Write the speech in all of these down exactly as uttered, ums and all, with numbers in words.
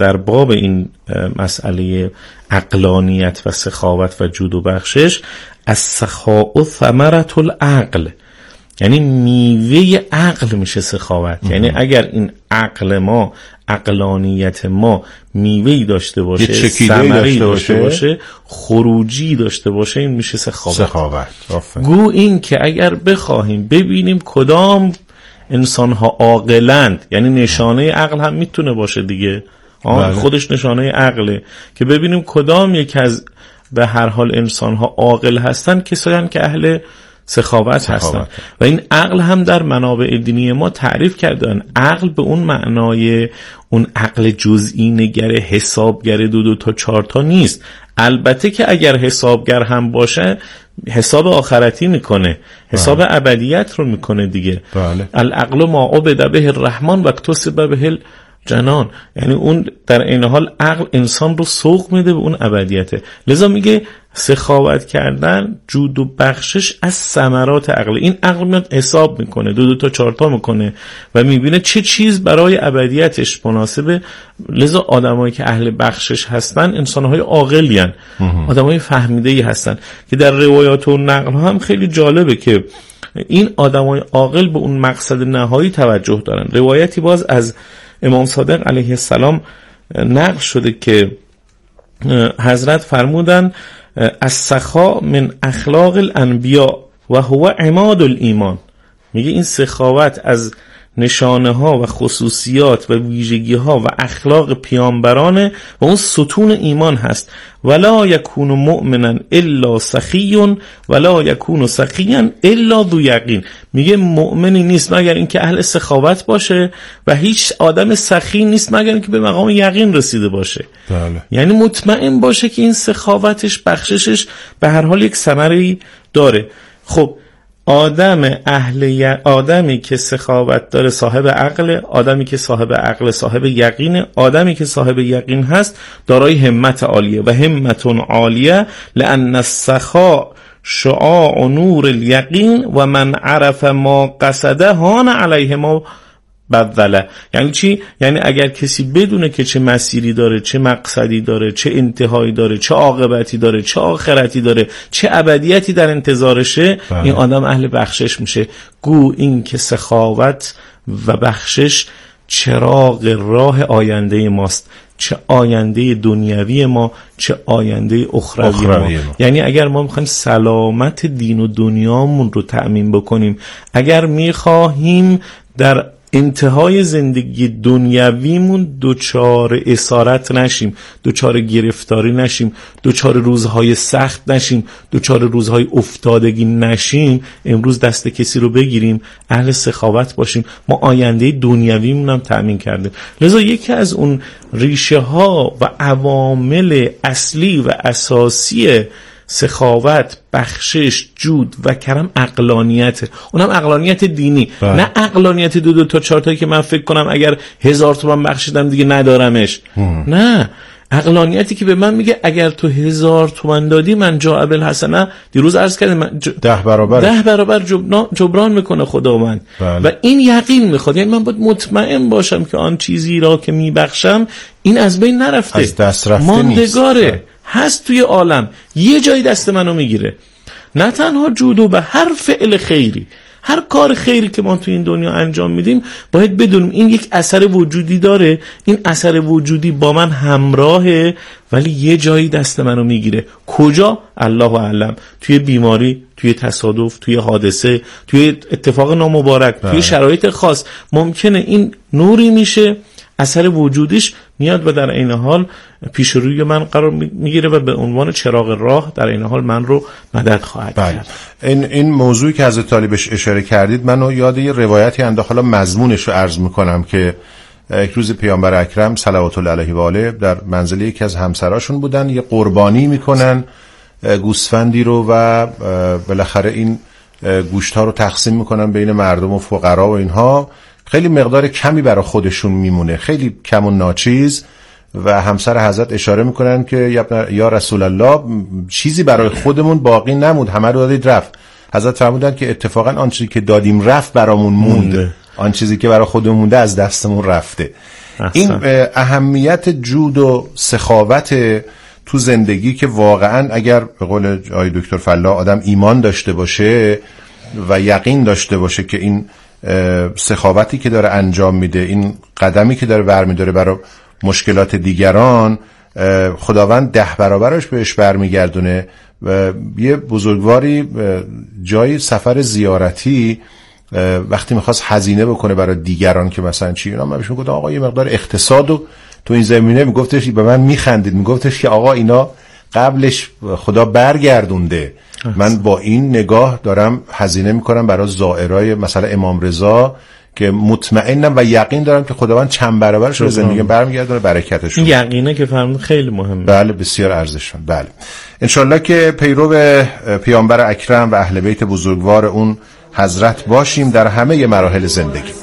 در باب این مسئله عقلانیت و سخاوت و جود و بخشش، السخاء ثمرة العقل، یعنی میوه عقل میشه سخاوت. یعنی اگر این عقل ما، عقلانیت ما میوهی داشته باشه، ثمره‌ای داشته باشه، خروجی داشته باشه، این میشه سخاوت. سخاوت. گو این که اگر بخواهیم ببینیم کدام انسان‌ها عاقلند، یعنی نشانه عقل هم میتونه باشه دیگه، آه خودش نشانه عقله، که ببینیم کدام یک از به هر حال انسان‌ها عاقل هستن، کسایی که اهل سخاوت هستن. و این عقل هم در منابع دینی ما تعریف کردن. عقل به اون معنای اون عقل جزئی نگره، حسابگره، دو دو تا چهار تا نیست. البته که اگر حسابگر هم باشه حساب آخرتی میکنه، حساب بله. ابدیت رو میکنه دیگه. بله. العقل ما عبد به الرحمن و اکتسب به جنان، یعنی اون در این حال عقل انسان رو سوق میده به اون ابدیته. لذا میگه سخاوت کردن، جود و بخشش از ثمرات عقل. این عقل میاد حساب میکنه، دو دو تا چهار تا میکنه و میبینه چه چیز برای ابدیتش مناسبه. لذا آدمایی که اهل بخشش هستن انسانهای عاقلی هستن، آدمای فهمیده‌ای هستن، که در روایات و نقل هم خیلی جالبه که این آدمای عاقل به اون مقصد نهایی توجه دارن. روایتی باز از امام صادق علیه السلام نقل شده که حضرت فرمودن السخاء من اخلاق الانبیاء و هو عماد الایمان. میگه این سخاوت از نشانه ها و خصوصیات و ویژگی ها و اخلاق پیامبرانه و اون ستون ایمان هست. ولا یکون مؤمنا الا سخی ولا یکون سخیا الا ذو یقین. میگه مؤمنی نیست مگر اینکه اهل سخاوت باشه و هیچ آدم سخی نیست مگر اینکه به مقام یقین رسیده باشه. بله. یعنی مطمئن باشه که این سخاوتش، بخششش به هر حال یک ثمره‌ای داره. خب آدم اهل آدمی که سخاوت داره صاحب عقل، آدمی که صاحب عقل صاحب یقینه، آدمی که صاحب یقین هست دارای همت عالیه. و همت عالیه لأن السخاء شعاع نور الیقین و من عرف ما قصده هان علیه ما بدله. یعنی چی؟ یعنی اگر کسی بدونه که چه مسیری داره، چه مقصدی داره، چه انتهایی داره، چه عاقبتی داره، چه آخرتی داره، چه ابدیتی در انتظارشه، بله. این آدم اهل بخشش میشه. گو این که سخاوت و بخشش چراغ راه آینده ماست، چه آینده دنیوی ما، چه آینده اخروی, اخروی ما. ما یعنی اگر ما میخوایم سلامت دین و دنیامون رو تأمین بکنیم، اگر میخواهیم در انتهای زندگی دنیویمون دوچار اسارت نشیم، دوچار گرفتاری نشیم، دوچار روزهای سخت نشیم، دوچار روزهای افتادگی نشیم، امروز دست کسی رو بگیریم، اهل سخاوت باشیم، ما آینده دنیویمون هم تأمین کردیم. لذا یکی از اون ریشه ها و عوامل اصلی و اساسی سخاوت، بخشش، جود و کرم عقلانیته. اونم عقلانیت دینی، بله. نه عقلانیت دو دو تا چهار تایی که من فکر کنم اگر هزار تومان بخشیدم دیگه ندارمش. هم. نه، عقلانیتی که به من میگه اگر تو هزار تومان دادی من جاء بالحسنه، دیروز عرض کردم من ج... ده برابر ده برابر جبران, جبران میکنه خداوند. بله. و این یقین میخواد، یعنی من باید مطمئن باشم که آن چیزی را که میبخشم این از بین نرفته، از دست رفته، ماندگاره نیست. هست توی عالم، یه جایی دست منو میگیره. نه تنها جودو، به هر فعل خیری، هر کار خیری که ما توی این دنیا انجام میدیم باید بدونیم این یک اثر وجودی داره، این اثر وجودی با من همراهه ولی یه جایی دست منو میگیره. کجا؟ الله اعلم. توی بیماری، توی تصادف، توی حادثه، توی اتفاق نامبارک، توی شرایط خاص ممکنه این نوری میشه، اثر وجودیش میاد و در این حال پیش روی من قرار میگیره و به عنوان چراغ راه در این حال من رو مدد خواهد کرد. این این موضوعی که حضرت علی بهش اشاره کردید منو یاد یه روایتی انداخت، حالا مضمونش رو عرض میکنم که یک روز پیامبر اکرم صلوات الله علیه و آله در منزل یکی از همسراشون بودن، یه قربانی میکنن گوسفندی رو و بالاخره این گوشت ها رو تقسیم میکنن بین مردم و فقرا و اینها. خیلی مقدار کمی برای خودشون میمونه، خیلی کم و ناچیز، و همسر حضرت اشاره میکنن که یا رسول الله چیزی برای خودمون باقی نموند، همه رو دادید رفت. حضرت فرمودن که اتفاقا آن چیزی که دادیم رفت برامون موند، آن چیزی که برای خودمون مونده از دستمون رفته. این اهمیت جود و سخاوت تو زندگی که واقعا اگر به قول آقای دکتر فلاح آدم ایمان داشته باشه و یقین داشته باشه که این سخاوتی که داره انجام میده، این قدمی که داره برمیداره برای مشکلات دیگران، خداوند ده برابرش بهش برمیگردونه. و یه بزرگواری جای سفر زیارتی وقتی میخواست هزینه بکنه برای دیگران که مثلا چی اینا، من بهش میگفتم آقا یه مقدار اقتصادو تو این زمینه، میگفتش به من میخندید، میگفتش که آقا اینا قبلش خدا برگردونده، من با این نگاه دارم هزینه میکنم برای زائرای مثلا امام رضا که مطمئنم و یقین دارم که خداوند چند برابرش رو زندگی برمیگردونه، برکتش رو. یقینه که فرمود خیلی مهمه. بله بسیار ارزشمند. بله انشالله که پیرو پیامبر اکرم و اهل بیت بزرگوار اون حضرت باشیم در همه مراحل زندگی.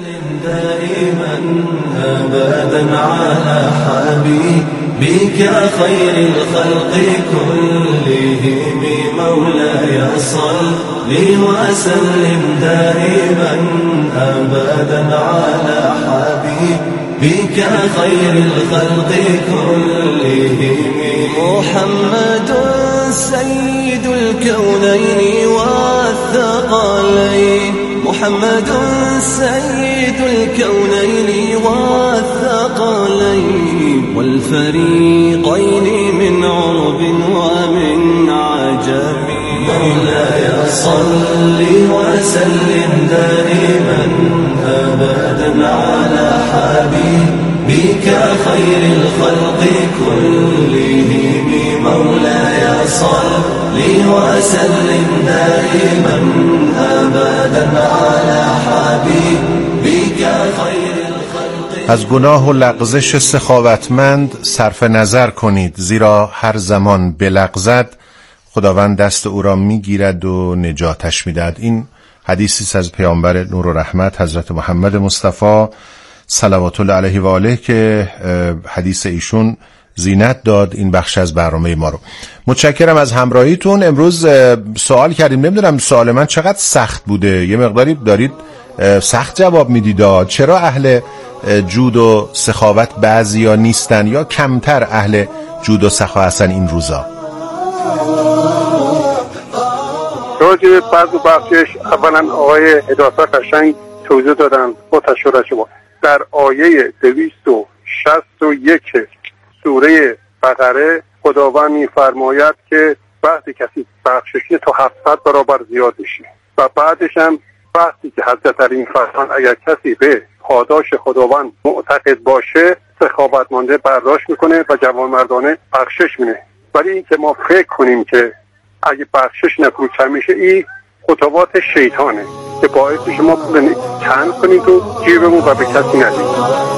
بك خير الخلق كلهم مولاي صل لي وسلم دائما أبدا على حبيبك خير الخلق كلهم محمد سيد الكونين والثقلين محمد سيد الكونين والثقلين والفريقين من عرب ومن عجم مولاي صل وسلم دائما أبدا على حبيبك خير الخلق كلهم مولاي صل وسلم دائما أبدا على حبيبك خير. از گناه و لغزش سخاوتمند صرف نظر کنید، زیرا هر زمان بلغزد خداوند دست او را میگیرد و نجاتش میدهد. این حدیثی از پیامبر نور و رحمت حضرت محمد مصطفی صلوات الله علیه و آله که حدیث ایشون زینت داد این بخش از برنامه ما رو. متشکرم از همراهیتون. امروز سوال کردیم، نمیدونم سوال من چقدر سخت بوده، یه مقداری دارید سخت جواب میدید. چرا اهل جود و سخاوت بعضیا نیستن یا کمتر اهل جود و سخا هستن این روزا؟ راجع به فرض و بخشش اولا آقای هدایت قشنگ توضیح دادن با تشکر شما. در آیه دویست و شصت و یک سوره بقره خداوند می‌فرماید که وقتی کسی بخششی تا هفتصد برابر زیاد میشه و بعدش هم وقتی که حضرت علی فرمان اگر کسی به پاداش خداوند معتقد باشه سخاوتمندانه برداشت میکنه و جوانمردانه بخشش میده. ولی این که ما فکر کنیم که اگه بخشش نکنیم کم میشه، این خطوات شیطانه که باعث میشه ما پول چند کنیم تو جیبمون و به کسی ندیم.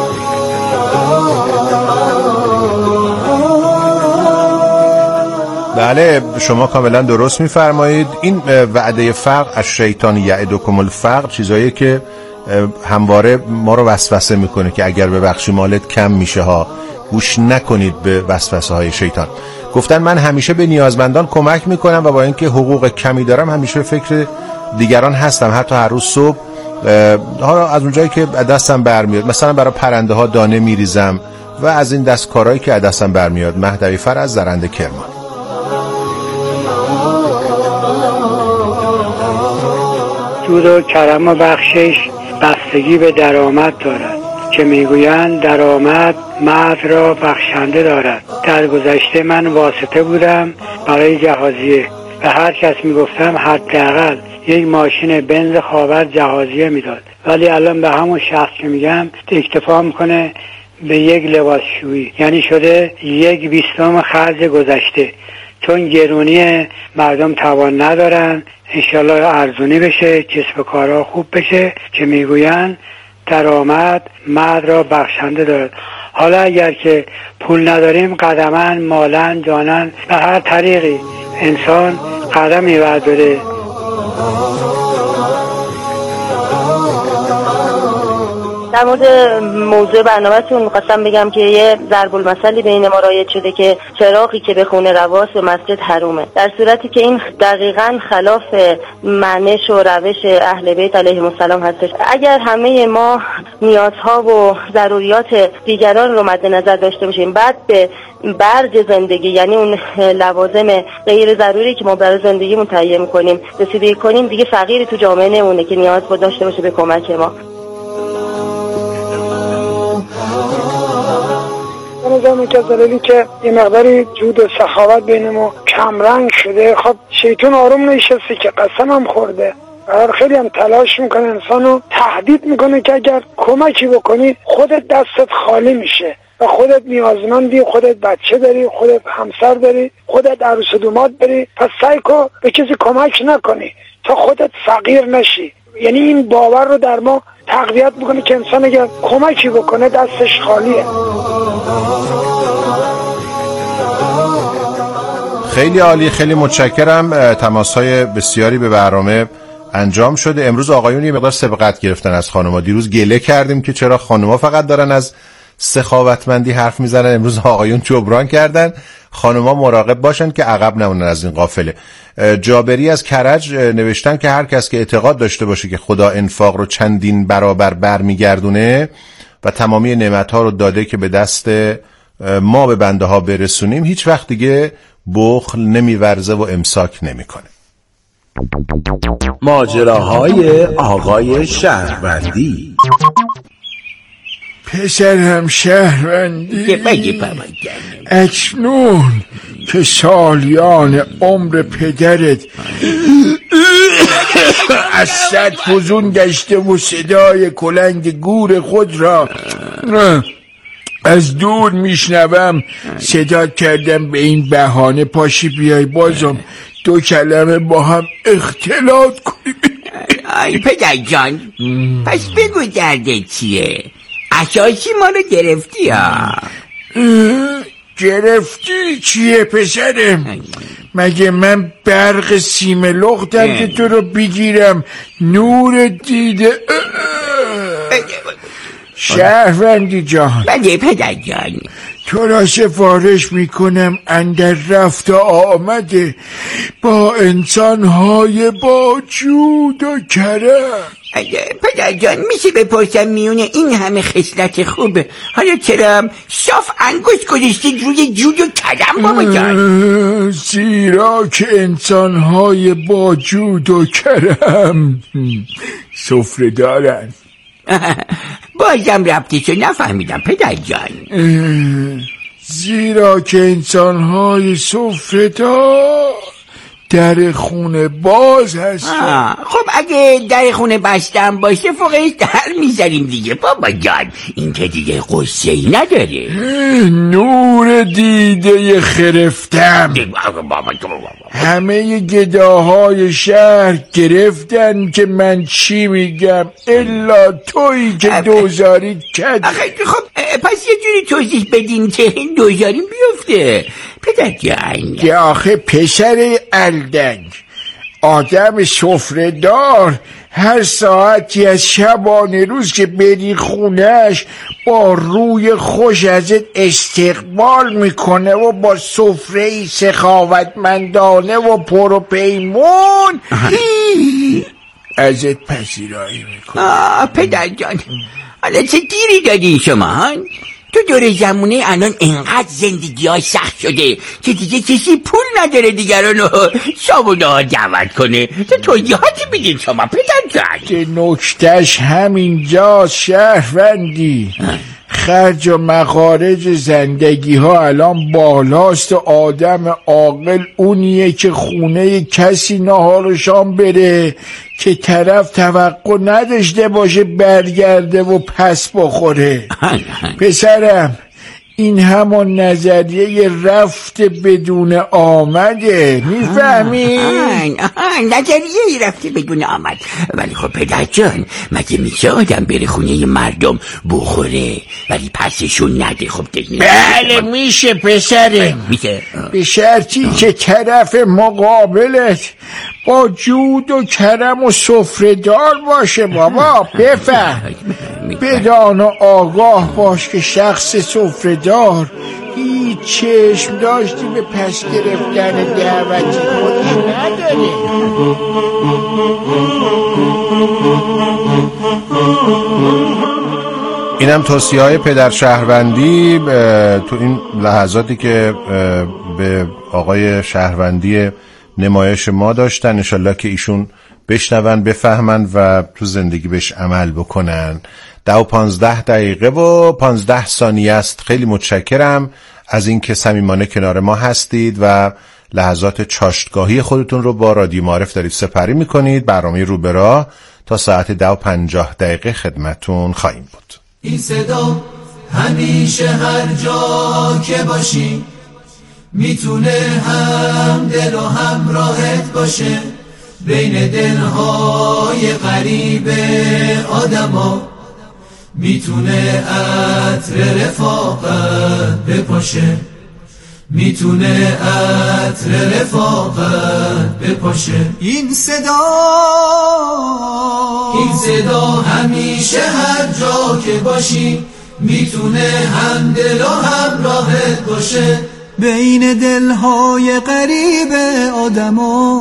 بله شما کاملا درست میفرمایید. این وعده فقر از شیطان یعدکم الفقر چیزایی که همواره ما رو وسوسه میکنه که اگر ببخشی مالت کم میشه ها، گوش نکنید به وسوسه های شیطان. گفتن من همیشه به نیازمندان کمک میکنم و با اینکه حقوق کمی دارم همیشه فکر دیگران هستم، حتی هر روز صبح حالا از اونجایی که دستم برمیاد مثلا برای پرنده ها دانه میریزم و از این دستکارهایی که دستم برمیاد. مهدوی فر از زرنده کرمان. جود و کرم و بخشش بستگی به درآمد دارد که میگویند درآمد مرد را بخشنده دارد. در گذشته من واسطه بودم برای جهازیه و هر کس میگفتم حداقل یک ماشین بنز خاور جهازیه میداد، ولی الان به همون شخص که میگم اکتفا میکنه به یک لباسشویی، یعنی شده یک بیستم خرج گذشته. چون گرونی مردم توان ندارن، انشالله ارزونی بشه، کسب کارها خوب بشه که میگوین درآمد مرد را بخشنده دارد. حالا اگر که پول نداریم قدمن مالن جانن به هر طریقی انسان قدمی برداره. در مورد موضوع برنامه‌تون می‌خواستم بگم که یه ضرب المثلی بین ما رایج شده که چراغی که به خونه رواست و مسجد حرومه، در صورتی که این دقیقاً خلاف منش و روش اهل بیت علیهم السلام هستش. اگر همه ما نیازها و ضروریات دیگران رو مد نظر داشته باشیم، بعد به برج زندگی یعنی اون لوازم غیر ضروری که ما برای زندگیمون تهیه می‌کنیم رسیدگی کنیم، دیگه فقیری تو جامعه نمونه که نیاز بود داشته باشه به کمک ما. نظام که دلیلی که یه مقداری جود و سخاوت بین ما کمرنگ شده، خب شیطان آروم نشسته که قسم هم خورده، خیلی هم تلاش میکنه انسانو تهدید میکنه که اگر کمکی بکنی خودت دستت خالی میشه و خودت نیازمندی، خودت بچه داری، خودت همسر داری، خودت عروس و داماد داری، پس سعی کن به کسی کمک نکنی تا خودت فقیر نشی. یعنی این باور رو در ما تقویت بکنه که انسان اگر کمکی بکنه دستش خالیه. خیلی عالی، خیلی متشکرم. تماس‌های بسیاری به برنامه انجام شده. امروز آقایون یه مقدار سبقت گرفتن از خانم‌ها. دیروز گله کردیم که چرا خانم‌ها فقط دارن از سخاوتمندی حرف میزنن، امروز آقایون جبران کردن. خانم‌ها مراقب باشن که عقب نمونن از این قافله. جابری از کرج نوشتن که هر کس که اعتقاد داشته باشه که خدا انفاق رو چندین برابر برمیگردونه و تمامی نعمت‌ها رو داده که به دست ما به بنده ها برسونیم، هیچ وقت دیگه بخل نمیورزه و امساک نمیکنه. ماجراهای آقای شهروندی. پسرم شهروندی، اکنون که سالیان عمر پدرت از صد فزون گشته و صدای کلنگ گور خود را از دور میشنوم، صدا کردم به این بهانه پاشی بیای بازم دو کلمه با هم اختلاط کنیم. آی پدر جان، پس بگو درده چیه؟ اساسی ما رو گرفتی ها؟ گرفتی چیه پسرم؟ مگه من برق سیمه لختم که تو رو بگیرم؟ نور دیده شهروندی جان. بله پدر جان. تو را سفارش میکنم اندر رفت آمده با انسانهای با جود و کرم. پدر جان میشه بپرسم میونه این همه خصلت خوبه حالا چرا صاف انگشت گذاشتید روی جود و کرم بابا جان؟ زیرا که انسانهای با جود و کرم سفره دارن. بازم ربطیشو نفهمیدم پدر جان. زیرا که انسانهای سفره دار در خونه باز هستن. خب اگه در خونه بستم باشه فوقش در میذاریم دیگه بابا جان، این که دیگه قصه ای نداره. نور دیده خرفتم. همه گداهای شهر گرفتن که من چی میگم الا تویی که دوزاری کردی. خب پس یه جوری توضیح بدین که این دوزاریم بیفته پدر جان. که آخه پسر الدنگ آدم سفره دار هر ساعتی از شبانه روز که بری خونش با روی خوش ازت استقبال میکنه و با سفره سخاوتمندانه و پر و پیمون ازت پذیرایی میکنه. آه پدر جان، حالا چه گیری دادی شما؟ تو دور زمونه الان انقدر زندگی ها سخت شده که دیگه کسی پول نداره دیگرانو شامونه ها دعوت کنه. تو توضیحاتی بگید شما پدر جان. که نکتش همینجاست شهروندی. خرج و مخارج زندگی ها الان بالاست. آدم عاقل اونیه که خونه کسی نهار و شام بره که طرف توقع نداشته باشه برگرده و پس بخوره. پسرم این همون نظریه رفت بدون آمده، میفهمی؟ نظریه رفت بدون آمد. ولی خب پدر جان، مگه میشه آدم بره خونه مردم بخوره ولی پسشون نده؟ خب دیگه بله میشه پسرم، میشه به شرطی که طرف مقابلت با جود و کرم و سفره دار باشه. بابا بفهم میکنه. بدان و آگاه باش که شخص سفره‌دار هیچ چشم داشتی به پس گرفتن دعوتی خودش نداره. اینم توصیه های پدر شهروندی تو این لحظاتی که به آقای شهروندی نمایش ما داشتن. انشالله که ایشون بشنون، بفهمن و تو زندگی بهش عمل بکنن. ده و پانزده دقیقه و پانزده ثانیه است. خیلی متشکرم از این که صمیمانه کنار ما هستید و لحظات چاشتگاهی خودتون رو با رادیو معارف دارید سپری میکنید. برنامه رو به راه تا ساعت ده و پنجاه دقیقه خدمتون خواهیم بود. این صدا همیشه هر جا که باشی میتونه هم دل و هم راحت باشه، بین دلهای غریب آدما میتونه عطر رفاقت بپاشه، میتونه عطر رفاقت بپاشه. این صدا این صدا همیشه هر جا که باشی میتونه هم دل و هم راحت باشه، بین دلهای غریب آدما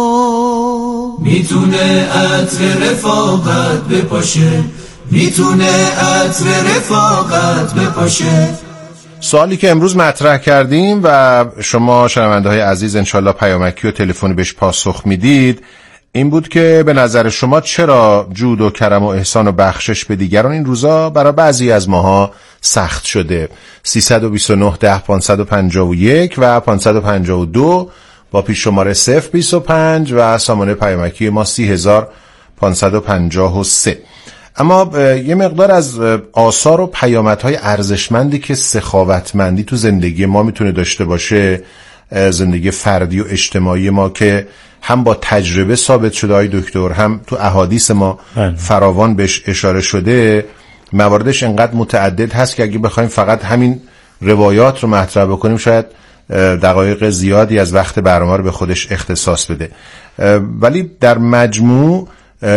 میتونه عطر رفاقت بپاشه، میتونه عطر رفاقت بپاشه. سوالی که امروز مطرح کردیم و شما شنونده های عزیز انشالله پیامکی و تلفنی بهش پاسخ میدید این بود که به نظر شما چرا جود و کرم و احسان و بخشش به دیگران این روزا برای بعضی از ماها سخت شده؟ سیصد و بیست و نه ده پانصد و پنجاه و یک و پانصد و پنجاه و دو با پیش شماره صفر بیست و پنج و سامانه پیامکی ما سی هزار پانصد و پنجاه و سه. اما یه مقدار از آثار و پیامدهای ارزشمندی که سخاوتمندی تو زندگی ما میتونه داشته باشه، زندگی فردی و اجتماعی ما، که هم با تجربه ثابت شده های دکتر، هم تو احادیث ما فراوان بهش اشاره شده، مواردش انقدر متعدد هست که اگه بخوایم فقط همین روایات رو مطرح بکنیم شاید دقایق زیادی از وقت برنامه رو به خودش اختصاص بده. ولی در مجموع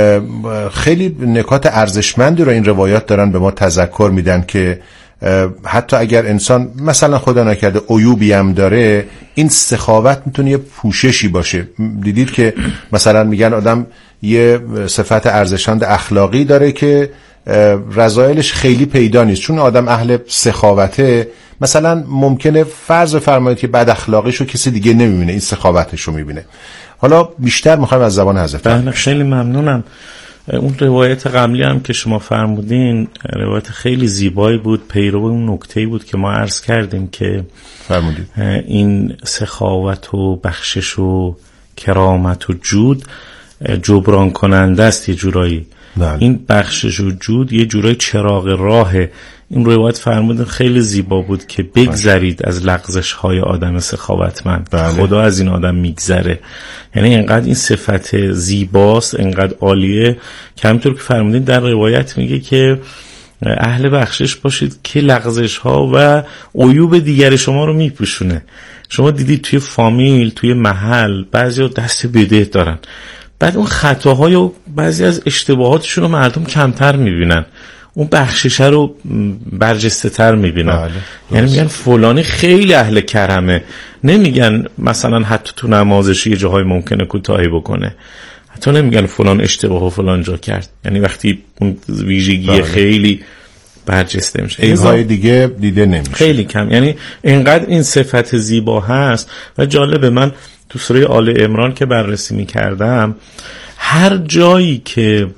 خیلی نکات ارزشمندی رو این روایات دارن به ما تذکر میدن که حتی اگر انسان مثلا خدا نکرده عیوبی هم داره، این سخاوت میتونه یه پوششی باشه. دیدید که مثلا میگن آدم یه صفت ارزشمند اخلاقی داره که رذایلش خیلی پیدا نیست، چون آدم اهل سخاوته مثلا ممکنه فرض فرمایید که بد اخلاقیشو کسی دیگه نمیبینه، این سخاوتشو میبینه. حالا بیشتر میخوایم از زبان حضرت. بله خیلی ممنونم. اون روایت قبلی هم که شما فرمودین روایت خیلی زیبایی بود، پیرو اون نکته‌ای بود که ما عرض کردیم که فرمودید این سخاوت و بخشش و کرامت و جود جبران کننده است یه جورایی. بله. این بخشش و جود یه جورایی چراغ راهه. این روایت فرمودن خیلی زیبا بود که بگذرید از لغزش های آدم سخاوتمند. بله. خدا از این آدم میگذره. یعنی اینقدر این صفت زیباست، اینقدر عالیه که همینطور که فرمودین در روایت میگه که اهل بخشش باشید که لغزش ها و عیوب دیگر شما رو میپوشونه. شما دیدید توی فامیل، توی محل بعضی دست بده دارن، بعد اون خطاهای و بعضی از اشتباهاتشون رو مردم کمتر میبینن، اون بخششه رو برجسته تر میبینن. بله. یعنی میگن فلانی خیلی اهل کرمه، نمیگن مثلا حتی تو نمازش یه جاهای ممکنه کوتاهی بکنه، حتی نمیگن فلان اشتباه و فلان جا کرد. یعنی وقتی اون ویژگی بله. خیلی برجسته میشه، ایزای دیگه دیده نمیشه، خیلی کم. یعنی اینقدر این صفت زیبا هست. و جالبه من تو سوره آل عمران که بررسی میکردم، هر جایی که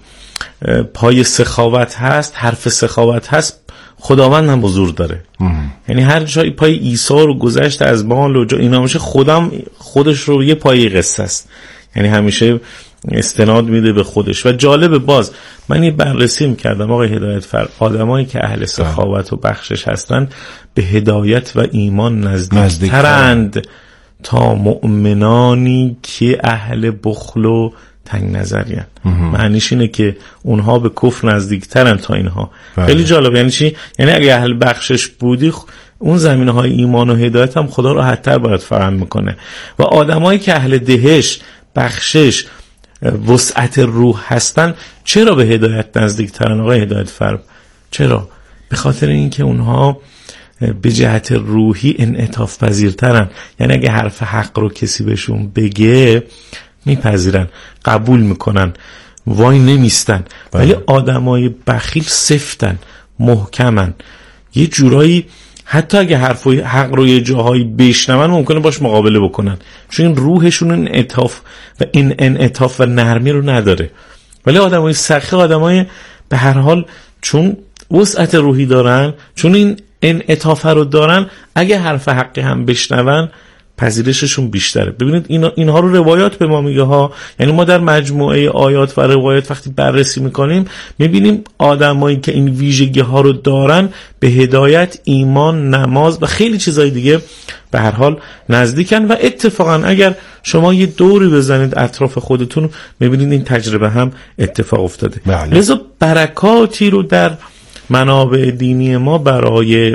پای سخاوت هست، حرف سخاوت هست، خداوند هم حضور داره. یعنی هر جایی پای ایثار و گذشت از مال و جا اینا میشه، خودم خودش رو یه پای قصه است. یعنی همیشه استناد میده به خودش. و جالب باز من یه بررسی میکردم آقای هدایتفر، آدمایی که اهل سخاوت و بخشش هستن به هدایت و ایمان نزدیکترند تا مؤمنانی که اهل بخل و تنگ نظرین. معنیش اینه که اونها به کفر نزدیکترن تا اینها. بله. خیلی جالب. یعنی چی؟ یعنی اگه اهل بخشش بودی، اون زمینه های ایمان و هدایت هم خدا راحت‌تر باید فراهم میکنه. و آدمایی که اهل دهش، بخشش، وسعت روح هستن، چرا به هدایت نزدیکترن آقای هدایت فرد؟ چرا؟ به خاطر اینکه اونها به جهت روحی انعطاف پذیرترن. یعنی اگه حرف حق رو کسی بهشون بگه میپذیرن، قبول میکنن، وای نمیستن. ولی آدمای بخیل سفتن، محکمن، یه جورایی حتی اگه حرف حق رو یه جاهایی بشنون ممکنه باش مقابله بکنن، چون این روحشون انعطاف و این انعطاف و نرمی رو نداره. ولی آدمای سخی آدمای به هر حال چون وسعت روحی دارن، چون این انعطاف رو دارن، اگه حرف حقی هم بشنون پذیرششون بیشتره. ببینید اینا اینها رو روایات به ما میگه ها. یعنی ما در مجموعه آیات و روایات وقتی بررسی میکنیم میبینیم آدمایی که این ویژگی ها رو دارن به هدایت، ایمان، نماز و خیلی چیزای دیگه به هر حال نزدیکن. و اتفاقا اگر شما یه دوری بزنید اطراف خودتون میبینید این تجربه هم اتفاق افتاده. بله. لذا برکاتی رو در منابع دینی ما برای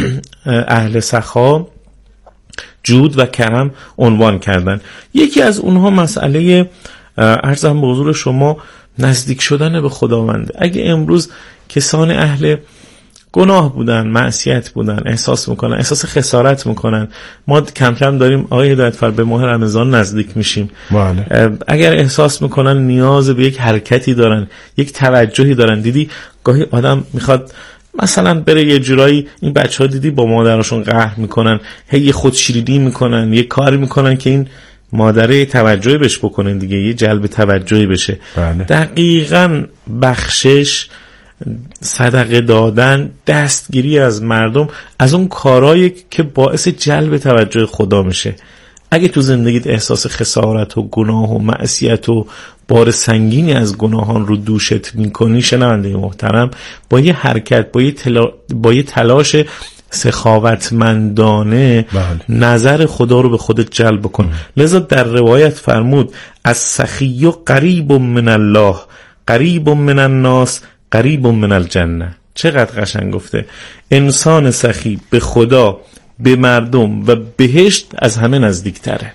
اهل سخا، جود و کرم عنوان کردن. یکی از اونها مسئله عرضم به حضور شما نزدیک شدن به خداونده. اگه امروز کسان اهل گناه بودن، معصیت بودن، احساس میکنن، احساس خسارت میکنن، ما کم کم داریم آقای هدایتفر به ماه رمضان نزدیک میشیم. بله. اگر احساس میکنن نیاز به یک حرکتی دارن، یک توجهی دارن، دیدی گاهی آدم میخواد مثلا بره یه جورایی، این بچه ها دیدی با مادرشون قهر میکنن، هی یه خودشیرینی میکنن، یه کاری میکنن که این مادره توجهی بهش بکنن دیگه، یه جلب توجهی بشه. بله. دقیقاً بخشش، صدقه دادن، دستگیری از مردم از اون کارهایی که باعث جلب توجه خدا میشه. اگه تو زندگیت احساس خسارت و گناه و معصیت و بار سنگینی از گناهان رو دوشت میکنی، شنونده محترم، با یه حرکت، با یه, تلا... با یه تلاش سخاوتمندانه بله. نظر خدا رو به خودت جلب کن. ام. لذا در روایت فرمود از سخی و قریب من الله قریب من الناس قریب من الجنه. چقدر قشنگ گفته. انسان سخی به خدا، به مردم و بهشت از همه نزدیکتره.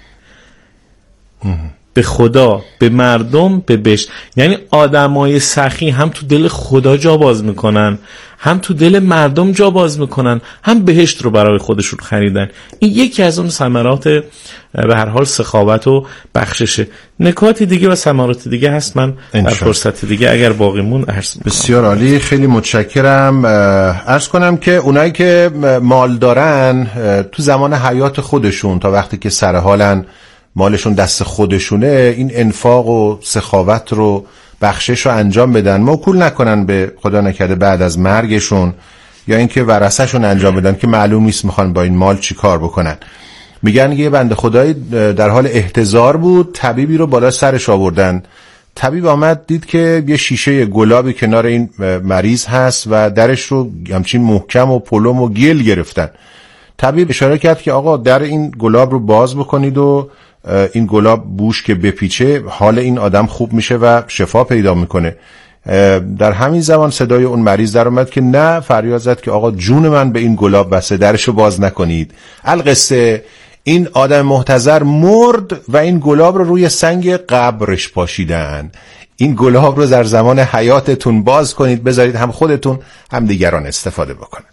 به خدا، به مردم، به بهشت. یعنی آدمای سخی هم تو دل خدا جا باز میکنن، هم تو دل مردم جا باز میکنن، هم بهشت رو برای خودشون خریدن. این یکی از اون ثمرات به هر حال سخاوت و بخششه. نکات دیگه و ثمرات دیگه هست، من در فرصت دیگه اگر باقی مون عرض میکنم. بسیار عالی، خیلی متشکرم. عرض کنم که اونایی که مال دارن تو زمان حیات خودشون تا وقتی که سر حالن، مالشون دست خودشونه، این انفاق و سخاوت رو، بخشش رو انجام بدن، موکول نکنن به خدا نکرده بعد از مرگشون، یا اینکه ورثه‌شون انجام بدن که معلوم نیست میخوان با این مال چی کار بکنن. میگن یه بنده خدایی در حال احتضار بود، طبیبی رو بالا سرش آوردن. طبیب آمد دید که یه شیشه گلابی کنار این مریض هست و درش رو همچین محکم و پلم و گل گرفتن. طبیب اشاره کرد که آقا در این گلاب رو باز بکنید و این گلاب بوش که بپیچه حال این آدم خوب میشه و شفا پیدا میکنه. در همین زمان صدای اون مریض در اومد که نه، فریاد زد که آقا جون من به این گلاب بسه، درشو باز نکنید. القصه این آدم محتضر مرد و این گلاب رو روی سنگ قبرش پاشیدن. این گلاب رو در زمان حیاتتون باز کنید، بذارید هم خودتون هم دیگران استفاده بکنن.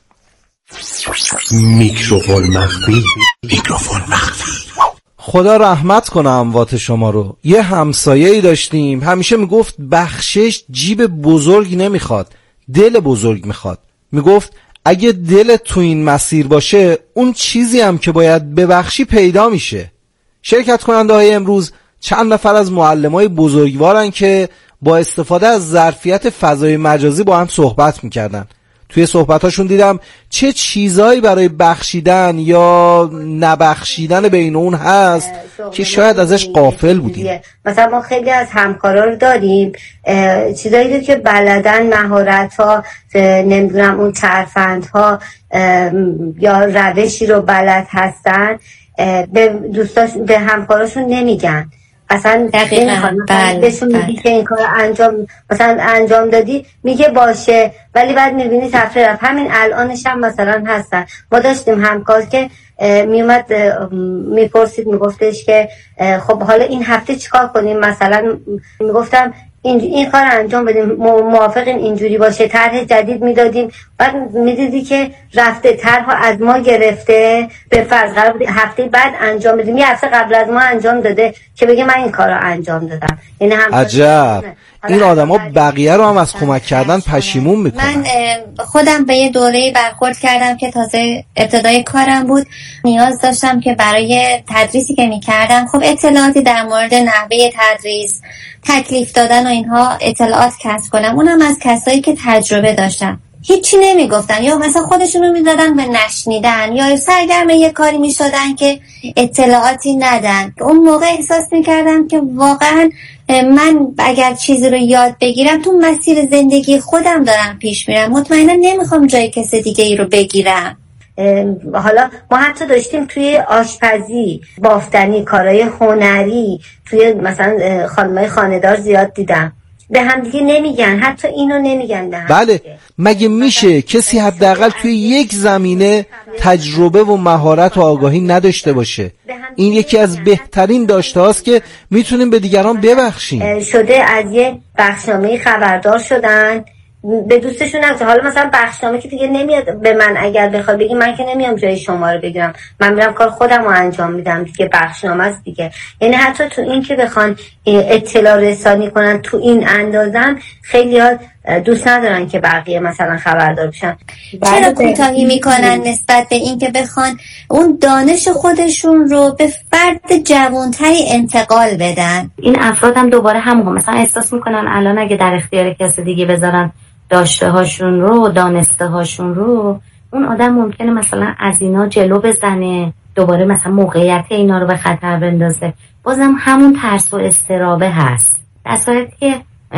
میکروفون مخفی. میکروفون مخفی. خدا رحمت کنه اموات شما رو. یه همسایه‌ای داشتیم، همیشه میگفت بخشش جیب بزرگ نمیخواد، دل بزرگ میخواد. میگفت اگه دل تو این مسیر باشه، اون چیزی هم که باید ببخشی پیدا میشه. شرکت کننده های امروز چند نفر از معلمای بزرگوارن که با استفاده از ظرفیت فضای مجازی با هم صحبت میکردن. توی صحبتاشون دیدم چه چیزایی برای بخشیدن یا نبخشیدن بین اون هست که شاید ازش غافل بودیم. مثلا ما خیلی از همکارا رو داریم چیزایی رو که بلدن، مهارت ها، نمیدونم اون ترفندها یا روشی رو بلد هستن، به دوستاش به همکاراشون نمیگن. اصلا دقیقاً بله بهشون میگی که این کار انجام مثلا انجام دادی، میگه باشه، ولی بعد میبینی تفریح رفت. همین الانش هم مثلا هستن. ما داشتیم همکار که میومد میپرسید، میگفتش که خب حالا این هفته چیکار کنیم؟ مثلا میگفتم این این کار انجام بدیم، موافقیم اینجوری باشه، طرح جدید میدادیم. بعد میدیدی که رفته طرح از ما گرفته، به فرض قرار بود هفته بعد انجام بدیم، یه هفته قبل از ما انجام داده که بگه من این کارو انجام دادم. یعنی هم عجب، این آدما بقیه رو هم از کمک کردن پشیمون میکنن. من خودم به یه دوره برخورد کردم که تازه ابتدای کارم بود. نیاز داشتم که برای تدریسی که میکردم خب اطلاعاتی در مورد نحوه تدریس، تکلیف دادن و اینها اطلاعات کسب کنم. اونم از کسایی که تجربه داشتن. هیچی نمیگفتن یا مثلا خودشونو میدادن به نشنیدن یا سرگرم یه کاری میشدن که اطلاعاتی ندن. اون موقع احساس میکردم که واقعا من اگر چیزی رو یاد بگیرم تو مسیر زندگی خودم دارم پیش میرم، مطمئنا نمیخوام جای کس دیگه ای رو بگیرم. حالا ما حتی داشتیم توی آشپزی، بافتنی، کارهای هنری، توی مثلا خانمای خانه‌دار زیاد دیدم به هم دیگه نمیگن، حتی اینو نمیگن به هم. بله، مگه میشه کسی حداقل توی یک زمینه تجربه و مهارت و آگاهی نداشته باشه؟ این یکی از بهترین داشته هاست که میتونیم به دیگران ببخشیم. شده از یه بخشنامه خبردار شدن، به دوستشون نگفتن. حالا مثلا بخشنامه که دیگه نمیاد به من، اگر بخواد بگی من که نمیام جای شما رو بگیرم، من میرم کار خودم رو انجام میدم دیگه، بخشنامه است دیگه. یعنی حتی تو این که بخوان اطلاع رسانی کنن تو این اندازن، خیلی ها دوست ندارن که بقیه مثلا خبردار بشن. چرا کوتاهی میکنن نسبت به این که بخوان اون دانش خودشون رو به فرد جوانتری انتقال بدن؟ این افراد هم دوباره همون مثلا احساس میکنن الان اگه در اختیار کسی دیگه بذارن داشته هاشون رو، دانسته هاشون رو، اون آدم ممکنه مثلا از اینا جلو بزنه، دوباره مثلا موقعیت اینا رو به خطر بندازه. بازم همون ترس و استرابه هست، در صورتی که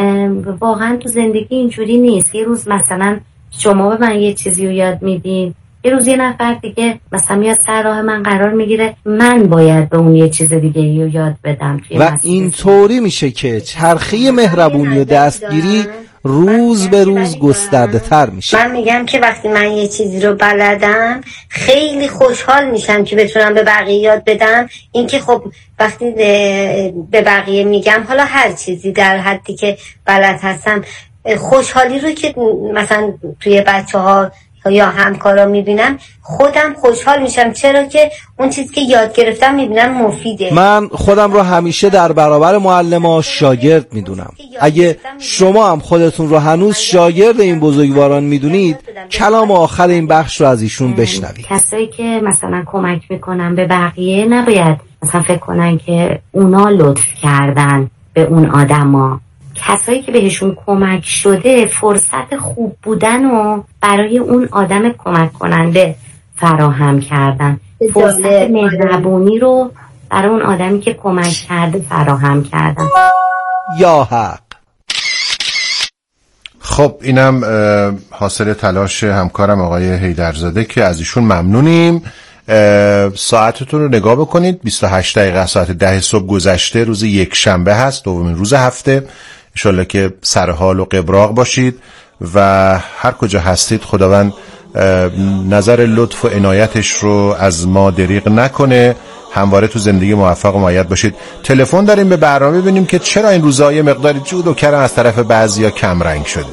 واقعا تو زندگی اینجوری نیست. یه روز مثلا شما به من یه چیزی رو یاد میدین، یه روز یه نفر دیگه مثلا میاد سر راه من قرار میگیره، من باید به اون یه چیز دیگه رو یاد بدم. و اینطوری میشه که چرخه مهربونی و دستگیری روز به روز گسترده تر میشه. من میگم که وقتی من یه چیزی رو بلدم خیلی خوشحال میشم که بتونم به بقیه یاد بدم. اینکه خب وقتی به بقیه میگم، حالا هر چیزی در حدی که بلد هستم، خوشحالی رو که مثلا توی بچه ها یا همکارا میبینم خودم خوشحال میشم، چرا که اون چیزی که یاد گرفتم میبینم مفیده. من خودم رو همیشه در برابر معلم‌ها شاگرد میدونم. اگه شما هم خودتون رو هنوز شاگرد این بزرگواران میدونید، کلام آخر این بخش رو از ایشون بشنوید. کسایی که مثلا کمک میکنن به بقیه نباید مثلا فکر کنن که اونا لطف کردن به اون آدما. کسایی که بهشون کمک شده فرصت خوب بودن و برای اون آدم کمک کننده فراهم کردن، فرصت مهربونی رو برای اون آدمی که کمک کرده فراهم کردن. یا حق. خب اینم حاصل تلاش همکارم آقای حیدرزاده که از ایشون ممنونیم. ساعتتون رو نگاه بکنید، بیست و هشت دقیقه ساعت ده صبح گذشته، روز یک شنبه هست، دومین روز هفته. انشالله که سرحال و قبراق باشید و هر کجا هستید خداوند نظر لطف و عنایتش رو از ما دریغ نکنه. همواره تو زندگی موفق و مؤید باشید. تلفن داریم به برنامه، ببینیم که چرا این روزا یه مقداری جود و کرم از طرف بعضیا کم رنگ شده.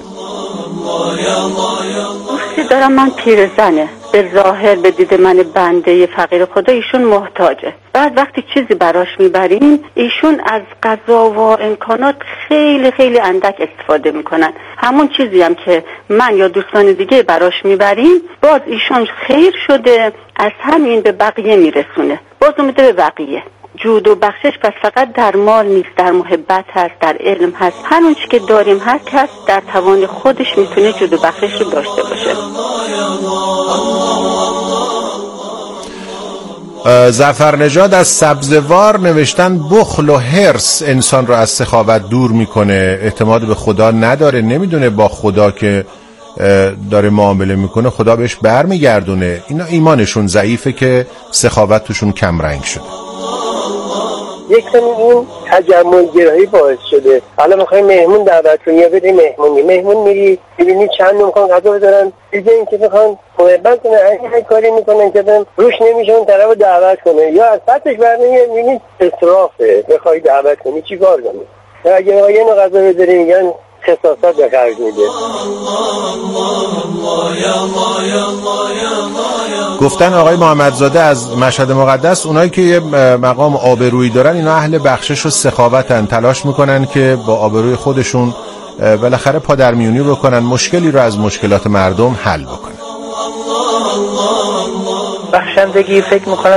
دوستی دارم من پیرزنه، به ظاهر به دید من بنده فقیر خدا ایشون محتاجه. بعد وقتی چیزی براش میبریم ایشون از غذا و امکانات خیلی خیلی اندک استفاده میکنن. همون چیزی هم که من یا دوستان دیگه براش میبریم باز ایشون خیر شده از همین به بقیه میرسونه، باز میده به بقیه. جود و بخشش پس فقط در مال نیست، در محبت هست، در علم هست. هر اون چی که داریم هر کس در توان خودش میتونه جود و بخشش رو داشته باشه. ظفرنژاد از سبزوار نوشتن بخل و حرص انسان رو از سخاوت دور میکنه، اعتماد به خدا نداره، نمیدونه با خدا که داره معامله میکنه خدا بهش برمیگردونه. اینا ایمانشون ضعیفه که سخاوت توشون کم رنگ شده. یک کمی این تجمل گرایی باعث شده. حالا میخوای مهمون دعوت کنی یا بدی مهمونی، مهمون میری میبینی چند نمیخوان غذا بدارن، دیگه این که میخوان محبت کنه این کاری میکنن که بهم روش نمیشه اون طرف دعوت کنه یا از سطحش برنمیاد. میبینی اسرافه، بخوای دعوت کنی چی کار کنی؟ اگه آقا یه نوع غذا بذاری میگن خصاصت به خرج میده. گفتن آقای محمدزاده از مشهد مقدس اونایی که یه مقام آبرویی دارن اینا اهل بخشش و سخاوتن، تلاش میکنن که با آبروی خودشون بالاخره پادرمیونی بکنن، مشکلی رو از مشکلات مردم حل بکنن. بخشندگی فکر میکنم